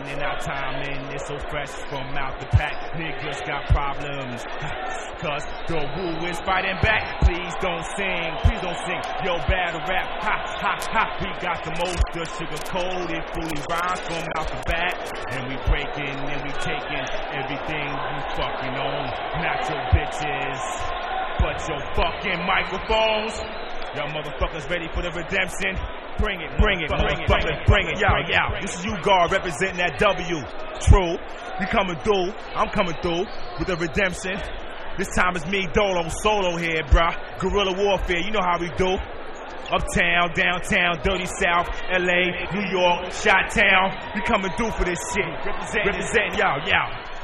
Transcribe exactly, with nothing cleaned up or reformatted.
and our timing is so fresh from out the pack. Niggas got problems, cause the Wu is fighting back. Please don't sing, please don't sing yo battle rap. Ha ha ha, we got the most, the sugar coated, fully rhymes from out the back. And we breaking and we taking everything you fucking own. Not your bitches, but your fucking microphones. Y'all motherfuckers ready for the redemption? Bring it, bring it, motherfuckers, bring it. Yo, yo, this is you, guard, representing that W. True, we coming through, I'm coming through with the redemption. This time it's me, Dolo, solo here, bruh. Guerrilla warfare, you know how we do. Uptown, downtown, dirty South, L A, New York, Chi-Town. We coming through for this shit. Representing, representing, yo, yo.